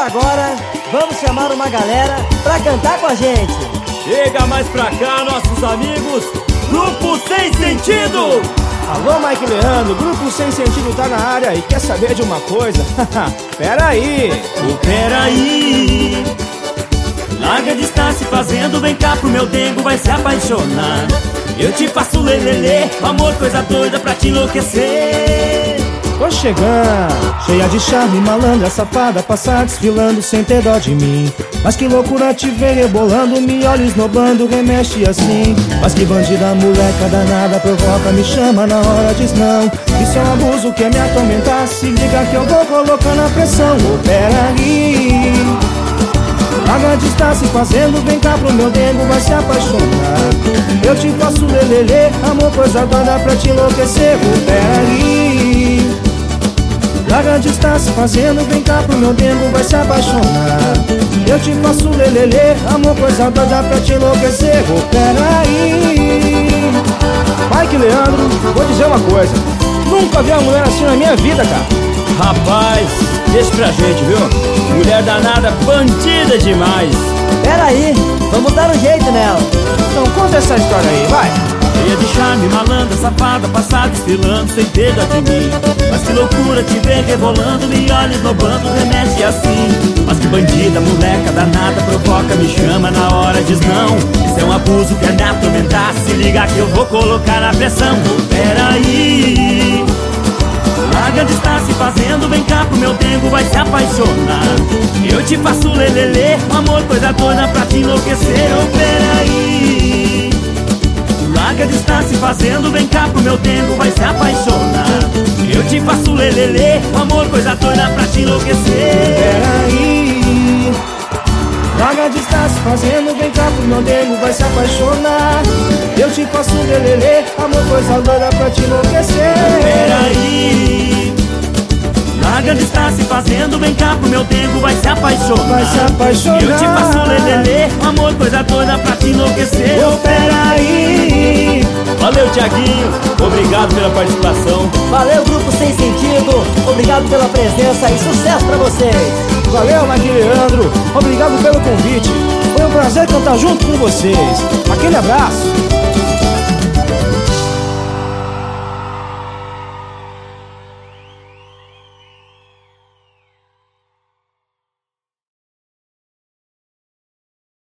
agora vamos chamar uma galera pra cantar com a gente. Chega mais pra cá, nossos amigos, Grupo Sem Sentido! Alô, Mike Leandro, Grupo Sem Sentido tá na área e quer saber de uma coisa? Peraí! Peraí! Larga de estar se fazendo, vem cá pro meu dengo, vai se apaixonar. Eu te faço lelelê, amor, coisa doida pra te enlouquecer. Tô chegando, cheia de charme, malandra, safada, passar desfilando sem ter dó de mim. Mas que loucura te ver rebolando, me olha esnobando, remexe assim. Mas que bandida, moleca danada, provoca, me chama na hora, diz não. Isso é um abuso, quer me atormentar, se liga que eu vou colocando a pressão. Oh, peraí, larga de estar se fazendo, vem cá pro meu dengo, vai se apaixonar. Eu te faço lelelê, amor, coisa doida pra te enlouquecer. Oh, peraí, larga de estar se fazendo, vem cá pro meu dengo, vai se apaixonar. Eu te faço lelelê, amor, coisa doida pra te enlouquecer. Oh, peraí, Mike Leandro, vou dizer uma coisa, nunca vi uma mulher assim na minha vida, cara. Rapaz, deixa pra gente, viu? Mulher danada, bandida demais. Peraí, vamos dar um jeito nela. Então conta essa história aí, vai. Cheia de charme, malandra, safada, passada, desfilando sem ter dó de mim. Mas que loucura te ver rebolando, me olha esnobando, remexe assim. Mas que bandida, moleca danada, provoca, me chama na hora, diz não. Isso é um abuso, quer me atormentar, se liga que eu vou colocar na pressão. Oh, peraí, larga de estar se fazendo, vem cá pro meu dengo, vai se apaixonar. Eu te faço lelelê, amor, coisa doida pra te enlouquecer. Oh, peraí, larga de estar se fazendo, vem cá pro meu dengo, vai se apaixonar. Eu te faço lelelê, amor, coisa doida pra te enlouquecer. Peraí, larga de estar se fazendo, vem cá pro meu dengo, vai se apaixonar. Eu te faço lelelê, amor, coisa doida pra te enlouquecer. Peraí, larga de estar se fazendo, vem cá pro meu dengo, vai se apaixonar. Vai se apaixonar. Eu te faço lelelê, amor, coisa doida pra te enlouquecer. Oh, peraí, Valeu, Thiaguinho, obrigado pela participação. Valeu, Grupo Sem Sentido, obrigado pela presença e sucesso pra vocês. valeu, Mike Leandro, obrigado pelo convite. Foi um prazer cantar junto com vocês. Aquele abraço.